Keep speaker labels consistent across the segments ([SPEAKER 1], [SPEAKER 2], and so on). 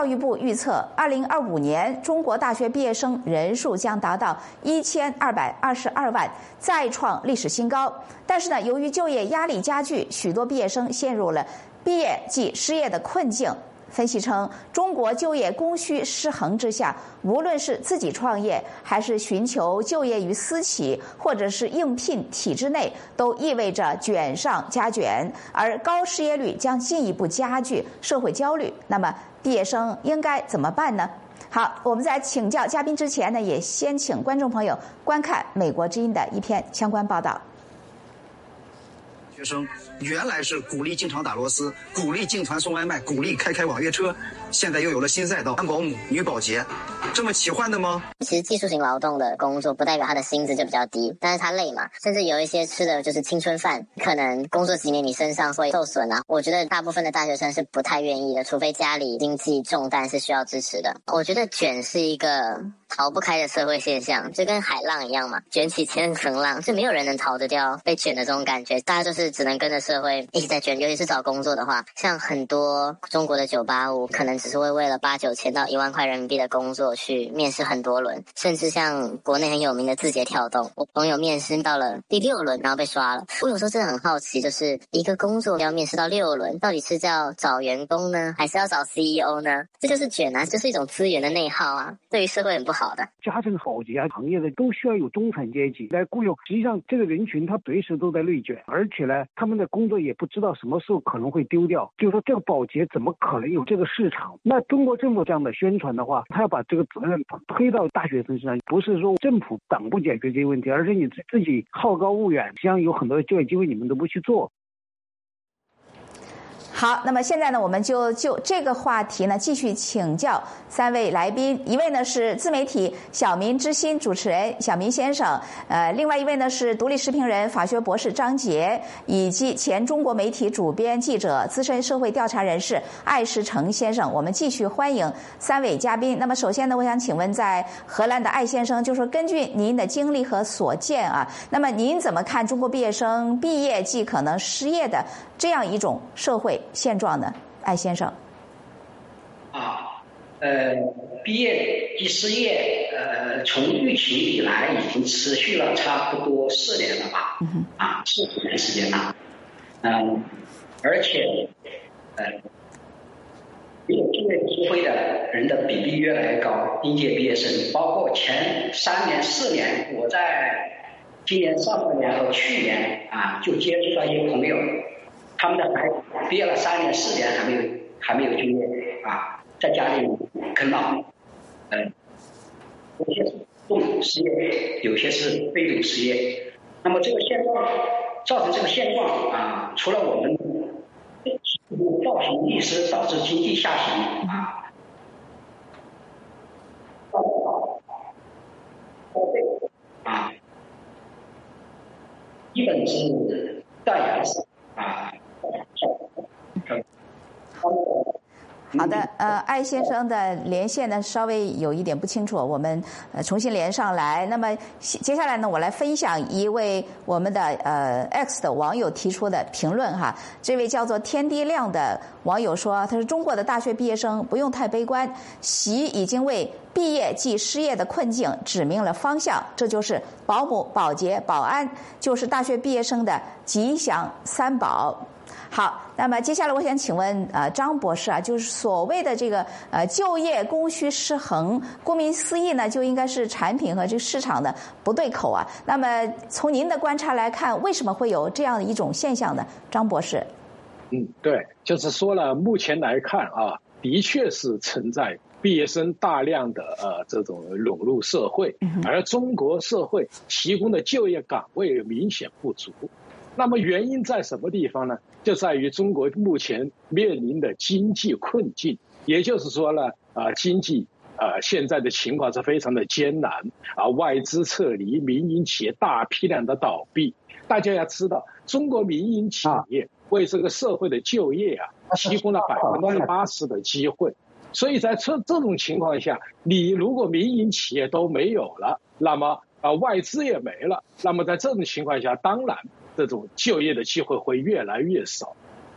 [SPEAKER 1] 教育部预测，2025年中国大学毕业生人数将达到1222万，再创历史新高。但是呢，由于就业压力加剧，许多毕业生陷入了毕业即失业的困境。分析称，中国就业供需失衡之下，无论是自己创业，还是寻求就业于私企，或者是应聘体制内，都意味着卷上加卷，而高失业率将进一步加剧社会焦虑。那么，毕业生应该怎么办呢？好，我们在请教嘉宾之前呢，也先请观众朋友观看美国之音的一篇相关报道。
[SPEAKER 2] 学生原来是鼓励经常打螺丝，鼓励进团送外卖，鼓励开网约车，现在又有了新赛道，男保姆、女保洁，这么奇幻的吗？
[SPEAKER 3] 其实技术型劳动的工作不代表他的薪资就比较低，但是他累嘛，甚至有一些吃的就是青春饭，可能工作几年你身上会受损啊。我觉得大部分的大学生是不太愿意的，除非家里经济重担是需要支持的。我觉得卷是一个逃不开的社会现象，就跟海浪一样嘛，卷起千层浪，就没有人能逃得掉被卷的这种感觉，大家就是只能跟着社会一直在卷。尤其是找工作的话，像很多中国的985可能只是会为了8、9千到1万块人民币的工作去面试很多轮，甚至像国内很有名的字节跳动，我朋友面试到了第6轮然后被刷了。我有时候真的很好奇，就是一个工作要面试到6轮，到底是要找员工呢，还是要找 CEO 呢？这就是卷啊，这是一种资源的内耗啊，对于社会很不好的。
[SPEAKER 4] 家政保洁行业的都需要有中产阶级来雇佣，实际上这个人群他随时都在内卷，而且呢他们的工作也不知道什么时候可能会丢掉，就是说这个保洁怎么可能有这个市场？那中国政府这样的宣传的话，他要把这个责任推到大学生身上，不是说政府党不解决这些问题，而是你自己好高骛远，实际上有很多的就业机会你们都不去做。
[SPEAKER 1] 好，那么现在呢，我们就这个话题呢继续请教3位来宾。一位呢是自媒体小民之心主持人小民先生，另外一位呢是独立时评人、法学博士张杰，以及前中国媒体主编记者、资深社会调查人士艾世成先生。我们继续欢迎3位嘉宾。那么首先呢，我想请问在荷兰的艾先生，就说根据您的经历和所见啊，那么您怎么看中国毕业生毕业即可能失业的这样一种社会现状呢？艾先生。
[SPEAKER 5] 毕业即失业，从疫情以来已经持续了差不多4年了吧，4、5年时间了，而且有就业机会的人的比例越来越高，应届毕业生，包括前3年、4年，我在今年上半年和去年就接触到一些朋友，他们的孩子毕业了3年、4年还没有就业在家里啃老，有些是主动失业，有些是被动失业。那么这个现状造成这个现状除了我们造成逆势导致经济下行基本是断崖式
[SPEAKER 1] 好的，艾先生的连线呢稍微有一点不清楚，我们重新连上来。那么接下来呢，我来分享一位我们的X 的网友提出的评论哈。这位叫做天地亮的网友说，他说中国的大学毕业生不用太悲观，习已经为毕业即失业的困境指明了方向，这就是保姆、保洁、保安，就是大学毕业生的吉祥3宝。好，那么接下来我想请问张博士就是所谓的这个就业供需失衡，顾名思义呢，就应该是产品和这个市场的不对口啊。那么从您的观察来看，为什么会有这样的一种现象呢？张博士。
[SPEAKER 6] 对，就是说了，目前来看的确是存在毕业生大量的这种涌入社会，而中国社会提供的就业岗位明显不足。那么原因在什么地方呢？就在于中国目前面临的经济困境，也就是说呢，经济现在的情况是非常的艰难外资撤离，民营企业大批量的倒闭。大家要知道，中国民营企业为这个社会的就业提供了80%的机会，所以在这种情况下，你如果民营企业都没有了，那么外资也没了，那么在这种情况下，当然这种就业的机会会越来越少。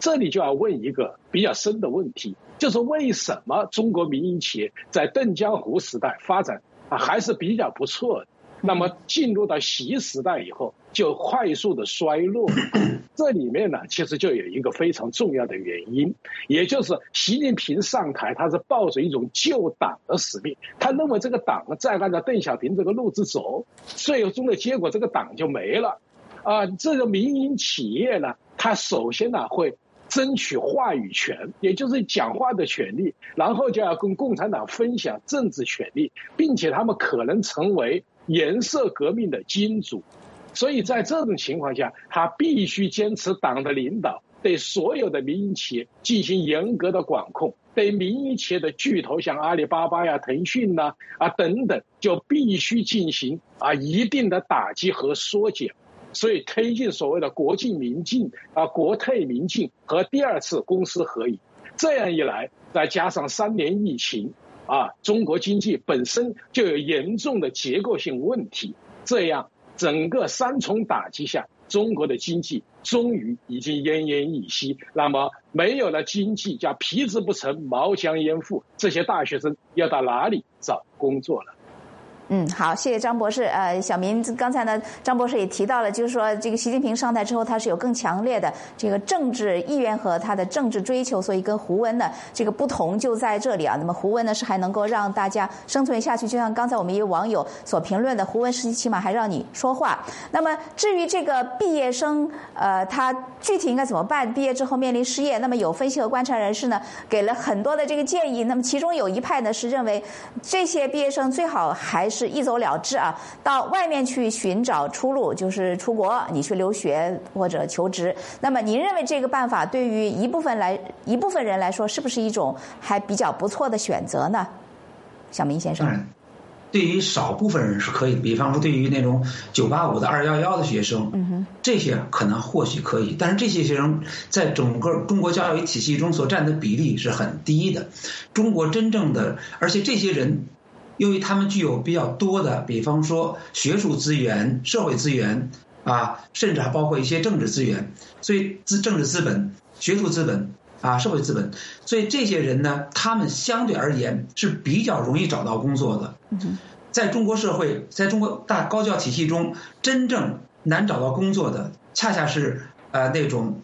[SPEAKER 6] 这里就要问一个比较深的问题，就是为什么中国民营企业在邓江湖时代发展还是比较不错的，那么进入到习时代以后就快速的衰落？这里面呢，其实就有一个非常重要的原因，也就是习近平上台，他是抱着一种救党的使命，他认为这个党再按照邓小平这个路子走，最终的结果这个党就没了。这个民营企业呢，它首先呢会争取话语权，也就是讲话的权利，然后就要跟共产党分享政治权利，并且他们可能成为颜色革命的金主。所以在这种情况下，他必须坚持党的领导，对所有的民营企业进行严格的管控，对民营企业的巨头像阿里巴巴呀、腾讯呐等等，就必须进行一定的打击和缩减。所以推进所谓的国进民进国退民进和第二次公私合营，这样一来，再加上3年疫情中国经济本身就有严重的结构性问题，这样整个3重打击下，中国的经济终于已经奄奄一息。那么没有了经济，叫皮之不成，毛将焉附，这些大学生要到哪里找工作了？
[SPEAKER 1] 好，谢谢张博士。小民刚才呢，张博士也提到了，就是说这个习近平上台之后，他是有更强烈的这个政治意愿和他的政治追求，所以跟胡温呢这个不同就在这里啊。那么胡温呢是还能够让大家生存下去，就像刚才我们一位网友所评论的，胡温时期起码还让你说话。那么至于这个毕业生，他具体应该怎么办？毕业之后面临失业，那么有分析和观察人士呢给了很多的这个建议。那么其中有一派呢是认为，这些毕业生最好还是一走了之到外面去寻找出路，就是出国，你去留学或者求职。那么您认为这个办法对于一部分人来说，是不是一种还比较不错的选择呢？小民先生。
[SPEAKER 7] 对于少部分人是可以，比方说对于那种985的211的学生，这些可能或许可以，但是这些学生在整个中国教育体系中所占的比例是很低的。中国真正的，而且这些人由于他们具有比较多的，比方说学术资源、社会资源甚至还包括一些政治资源，所以政治资本、学术资本社会资本，所以这些人呢，他们相对而言是比较容易找到工作的。在中国社会，在中国大高教体系中，真正难找到工作的，恰恰是那种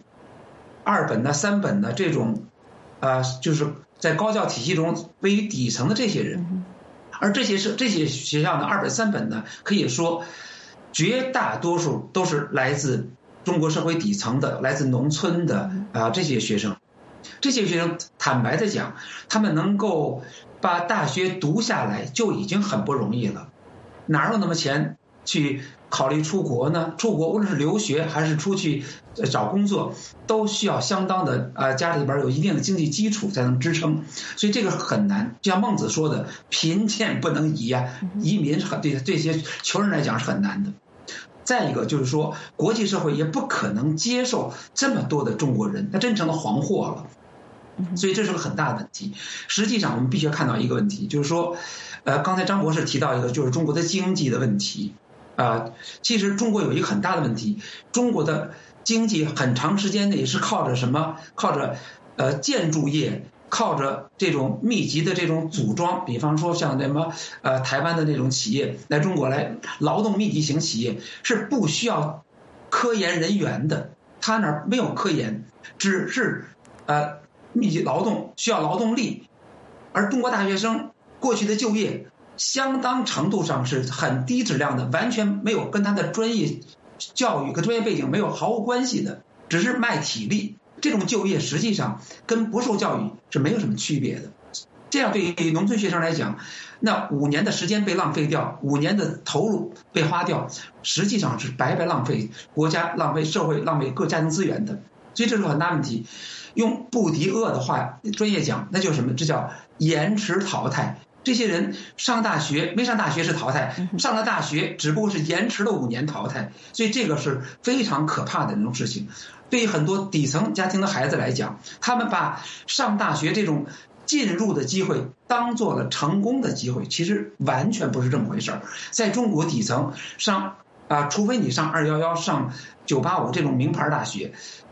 [SPEAKER 7] 2本的、3本的这种就是在高教体系中位于底层的这些人。而这些学校呢，2本、3本呢，可以说绝大多数都是来自中国社会底层的，来自农村的这些学生。这些学生坦白的讲，他们能够把大学读下来就已经很不容易了，哪有那么钱去考虑出国呢？出国无论是留学还是出去找工作，都需要相当的家里边有一定的经济基础才能支撑，所以这个很难。就像孟子说的，贫贱不能移移民对这些穷人来讲是很难的。再一个就是说，国际社会也不可能接受这么多的中国人，那真成了黄祸了。所以这是个很大的问题。实际上我们必须要看到一个问题，就是说刚才张博士提到一个，就是中国的经济的问题。其实中国有一个很大的问题，中国的经济很长时间内是靠着什么？靠着建筑业，靠着这种密集的这种组装，比方说像什么台湾的那种企业来中国来，劳动密集型企业是不需要科研人员的，他那儿没有科研，只是密集劳动需要劳动力。而中国大学生过去的就业相当程度上是很低质量的，完全没有跟他的专业教育和专业背景没有毫无关系的，只是卖体力。这种就业实际上跟不受教育是没有什么区别的。这样对于农村学生来讲，那5年的时间被浪费掉，5年的投入被花掉，实际上是白白浪费国家、浪费社会、浪费各家庭资源的。所以这是个很大问题。用布迪厄的话专业讲，那就是什么？这叫延迟淘汰。这些人上大学没上大学是淘汰，上了大学只不过是延迟了5年淘汰，所以这个是非常可怕的那种事情。对于很多底层家庭的孩子来讲，他们把上大学这种进入的机会当做了成功的机会，其实完全不是这么回事儿。在中国底层上除非你上211、上985这种名牌大学，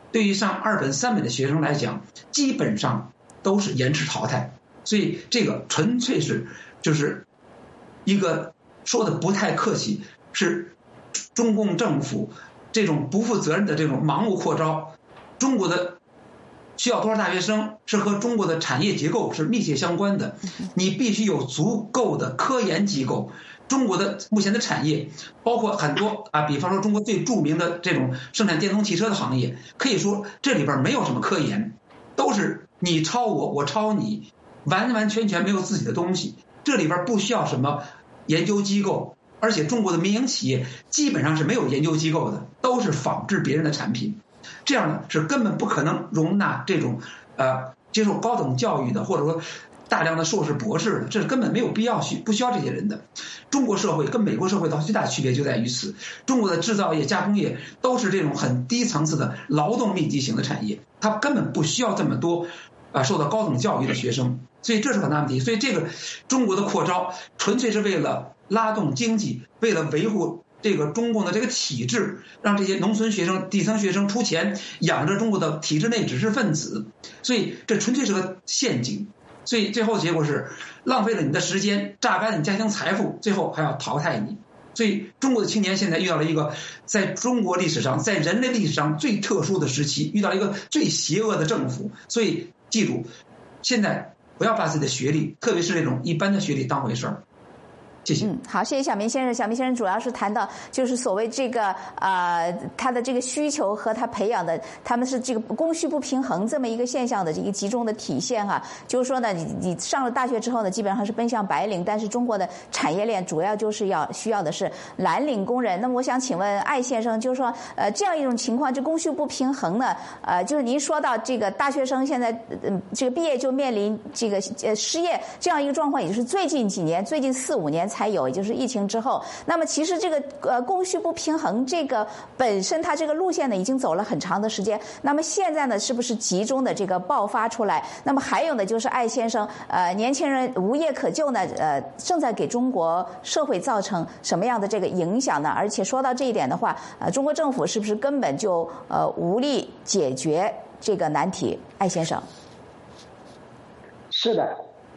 [SPEAKER 7] 对于上2本3本的学生来讲，基本上都是延迟淘汰。所以这个纯粹是就是一个说的不太客气，是中共政府这种不负责任的这种盲目扩招。中国的需要多少大学生是和中国的产业结构是密切相关的，你必须有足够的科研机构。中国的目前的产业包括很多比方说中国最著名的这种生产电动汽车的行业，可以说这里边没有什么科研，都是你抄我，我抄你，完完全全没有自己的东西。这里边不需要什么研究机构，而且中国的民营企业基本上是没有研究机构的，都是仿制别人的产品。这样呢是根本不可能容纳这种接受高等教育的，或者说大量的硕士博士的，这是根本没有必要不需要这些人的。中国社会跟美国社会的最大区别就在于此，中国的制造业加工业都是这种很低层次的劳动密集型的产业，它根本不需要这么多受到高等教育的学生，所以这是很大问题。所以这个中国的扩招纯粹是为了拉动经济，为了维护这个中共的这个体制，让这些农村学生、底层学生出钱养着中国的体制内知识分子，所以这纯粹是个陷阱。所以最后结果是浪费了你的时间，榨干了你家庭财富，最后还要淘汰你。所以中国的青年现在遇到了一个在中国历史上，在人类历史上最特殊的时期，遇到一个最邪恶的政府。所以记住，现在不要把自己的学历，特别是那种一般的学历当回事儿。谢谢。
[SPEAKER 1] 好，谢谢小明先生。小明先生主要是谈到就是所谓这个他的这个需求和他培养的，他们是这个供需不平衡这么一个现象的一个集中的体现哈。就是说呢，你上了大学之后呢，基本上是奔向白领，但是中国的产业链主要就是需要的是蓝领工人。那么我想请问艾先生，就是说这样一种情况，这供需不平衡呢，就是您说到这个大学生现在这个毕业就面临这个失业这样一个状况，也就是最近几年，最近4-5年才有，也就是疫情之后。那么其实这个供需不平衡这个本身它这个路线呢已经走了很长的时间，那么现在呢是不是集中的这个爆发出来？那么还有呢就是艾先生年轻人无业可就呢正在给中国社会造成什么样的这个影响呢？而且说到这一点的话中国政府是不是根本就无力解决这个难题？艾先生。
[SPEAKER 8] 是的，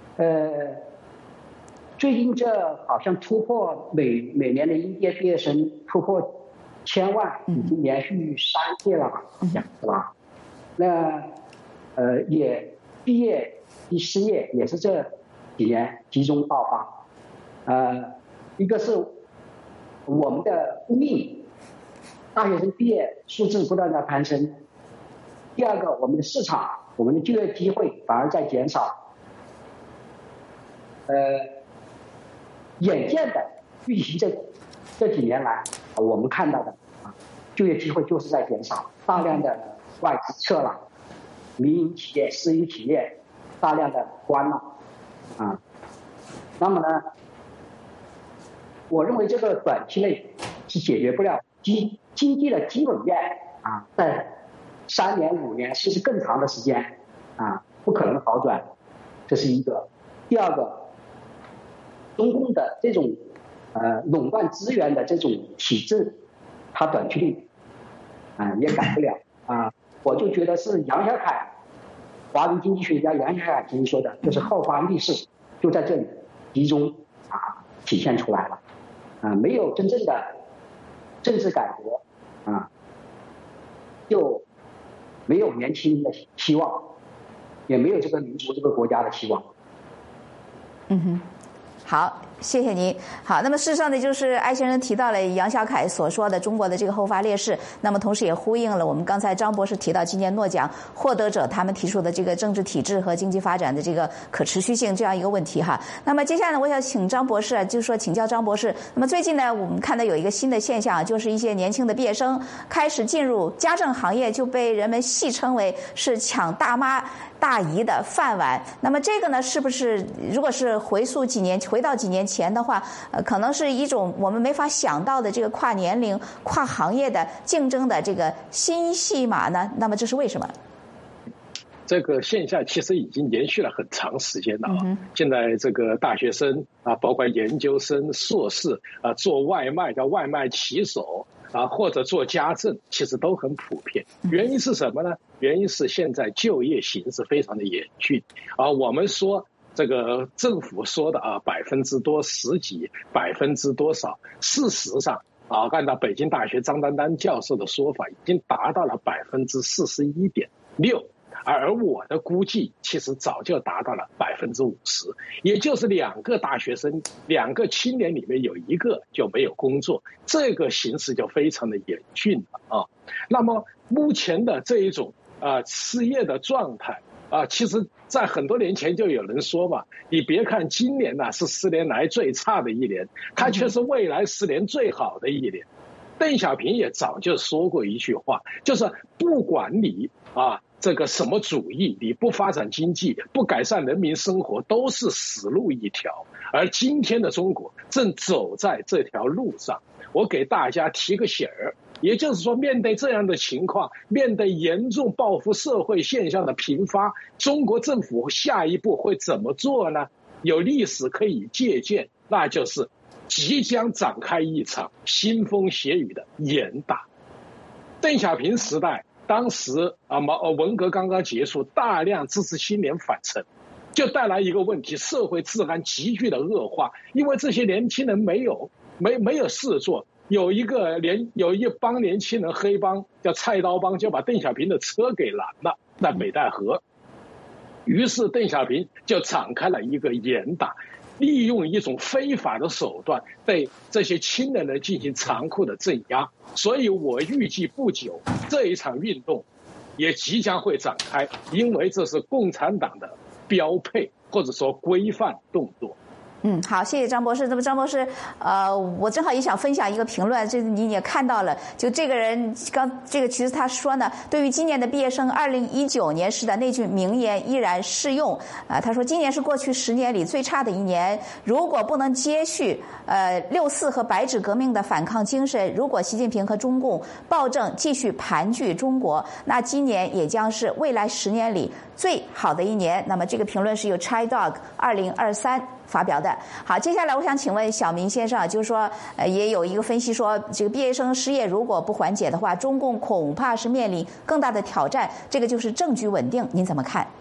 [SPEAKER 8] 最近这好像突破每年的应届毕业生突破1000万，已经连续3届了吧，是吧？那也毕业一失业也是这几年集中爆发。一个是我们的命，大学生毕业数字不断的攀升；第二个，我们的市场，我们的就业机会反而在减少。眼见的预期这几年来我们看到的就业机会就是在减少，大量的外资撤了，民营企业、私营企业大量的关了那么呢，我认为这个短期内是解决不了经济的基本面在3年5年甚至更长的时间不可能好转，这是一个。第二个，中共的这种垄断资源的这种体制，它短期内也改不了我就觉得是杨小凯，华人经济学家杨小凯曾经说的，就是后发逆势就在这里集中体现出来了没有真正的政治改革就没有年轻人的希望，也没有这个民族这个国家的希望。
[SPEAKER 1] 好，谢谢您。好，那么事实上呢，就是艾先生提到了杨小凯所说的中国的这个后发劣势，那么同时也呼应了我们刚才张博士提到今年诺奖获得者他们提出的这个政治体制和经济发展的这个可持续性这样一个问题哈。那么接下来呢，我想请张博士就是说请教张博士，那么最近呢，我们看到有一个新的现象，就是一些年轻的毕业生开始进入家政行业，就被人们戏称为是抢大妈大姨的饭碗。那么这个呢，是不是如果是回到几年前的话，可能是一种我们没法想到的这个跨年龄、跨行业的竞争的这个新戏码呢？那么这是为什么？
[SPEAKER 6] 这个现象其实已经延续了很长时间了现在这个大学生包括研究生、硕士做外卖叫外卖骑手或者做家政，其实都很普遍。原因是什么呢？原因是现在就业形势非常的严峻我们说这个政府说的10%多10几%多少，事实上按照北京大学张丹丹教授的说法，已经达到了41.6%。而我的估计其实早就达到了50%，也就是2个大学生2个青年里面有1个就没有工作，这个形势就非常的严峻了那么目前的这一种失业的状态其实在很多年前就有人说嘛，你别看今年是10年来最差的一年，它却是未来10年最好的一年。邓小平也早就说过一句话，就是不管你这个什么主义，你不发展经济，不改善人民生活，都是死路一条。而今天的中国正走在这条路上。我给大家提个醒儿，也就是说，面对这样的情况，面对严重报复社会现象的频发，中国政府下一步会怎么做呢？有历史可以借鉴，那就是即将展开一场腥风血雨的严打。邓小平时代，当时文革刚刚结束，大量知识青年返城，就带来一个问题，社会治安急剧的恶化，因为这些年轻人没有事做。有一帮年轻人，黑帮叫菜刀帮，就把邓小平的车给拦了，在北戴河。于是邓小平就展开了一个严打，利用一种非法的手段对这些青年人进行残酷的镇压。所以我预计不久这一场运动也即将会展开，因为这是共产党的标配或者说规范动作。
[SPEAKER 1] 好，谢谢张博士。那么张博士，我正好也想分享一个评论，这你也看到了，就这个人其实他说呢，对于今年的毕业生，2019年时的那句名言依然适用。他说今年是过去10年里最差的一年，如果不能接续6·4和白纸革命的反抗精神，如果习近平和中共暴政继续盘踞中国，那今年也将是未来10年里最好的一年。那么这个评论是由 ChaiDog 2023发表的。好，接下来我想请问小明先生，就是说，也有一个分析说，这个毕业生失业如果不缓解的话，中共恐怕是面临更大的挑战，这个就是政局稳定，您怎么看？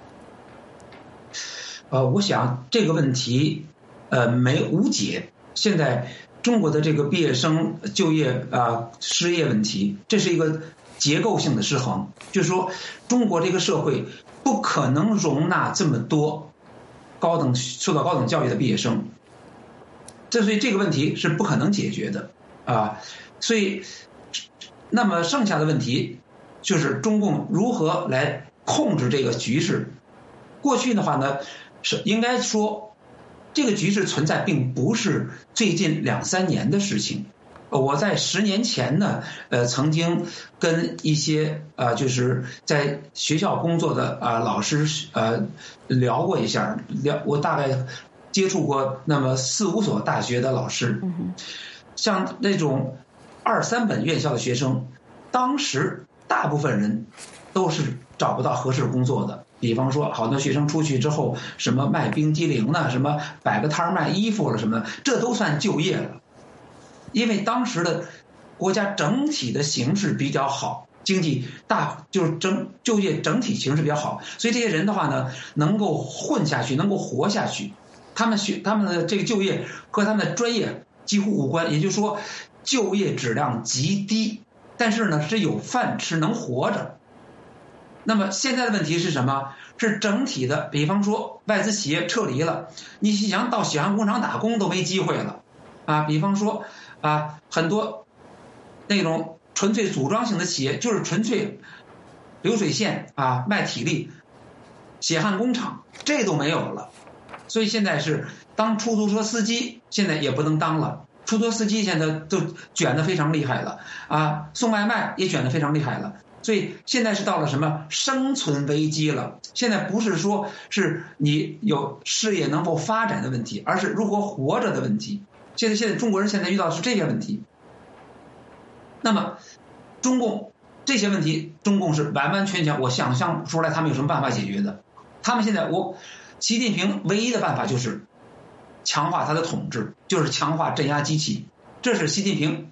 [SPEAKER 7] 我想这个问题无解。现在中国的这个毕业生就业失业问题，这是一个结构性的失衡，就是说中国这个社会不可能容纳这么多受到高等教育的毕业生，所以这个问题是不可能解决的所以那么剩下的问题就是中共如何来控制这个局势。过去的话呢，是应该说这个局势存在并不是最近2-3年的事情。我在10年前呢，曾经跟一些就是在学校工作的老师聊过一下，我大概接触过那么4-5所大学的老师，像那种2、3本院校的学生，当时大部分人都是找不到合适工作的。比方说，好多学生出去之后，什么卖冰激凌呢，什么摆个摊卖衣服了什么的，这都算就业了。因为当时的国家整体的形势比较好，经济就是就业整体形势比较好，所以这些人的话呢，能够混下去，能够活下去。他们的这个就业和他们的专业几乎无关，也就是说就业质量极低，但是呢是有饭吃，能活着。那么现在的问题是什么？是整体的，比方说外资企业撤离了，你想到血汗工厂打工都没机会了比方说很多那种纯粹组装型的企业，就是纯粹流水线卖体力，血汗工厂这都没有了。所以现在是当出租车司机现在也不能当了，出租车司机现在都卷得非常厉害了送外卖也卷得非常厉害了。所以现在是到了什么生存危机了？现在不是说是你有事业能否发展的问题，而是如何活着的问题。现在中国人现在遇到的是这些问题。那么中共这些问题，中共是完完全全我想象不出来他们有什么办法解决的。他们现在习近平唯一的办法就是强化他的统治，就是强化镇压机器，这是习近平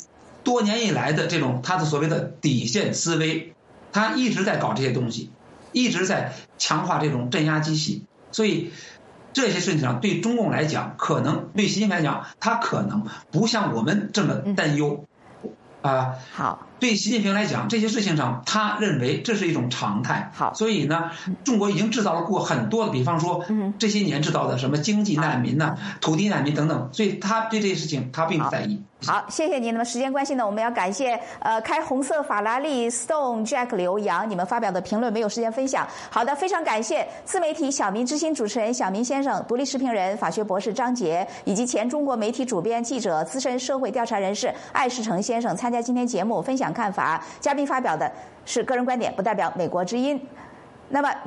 [SPEAKER 7] 多年以来的这种他的所谓的底线思维，他一直在搞这些东西，一直在强化这种镇压机器。所以这些事情上对中共来讲，可能对习近平来讲，他可能不像我们这么担忧啊。
[SPEAKER 1] 好。
[SPEAKER 7] 对习近平来讲，这些事情上，他认为这是一种常态。
[SPEAKER 1] 好，
[SPEAKER 7] 所以呢，中国已经制造了过很多的，比方说，这些年制造的什么经济难民呐、土地难民等等，所以他对这些事情他并不在意。
[SPEAKER 1] 好，谢谢您。那么时间关系呢，我们要感谢开红色法拉利 Stone Jack 刘洋，你们发表的评论没有时间分享。好的，非常感谢自媒体小民之星主持人小民先生、独立时评人、法学博士张杰，以及前中国媒体主编、记者、资深社会调查人士艾世成先生参加今天节目分享看法。嘉宾发表的是个人观点，不代表美国之音。那么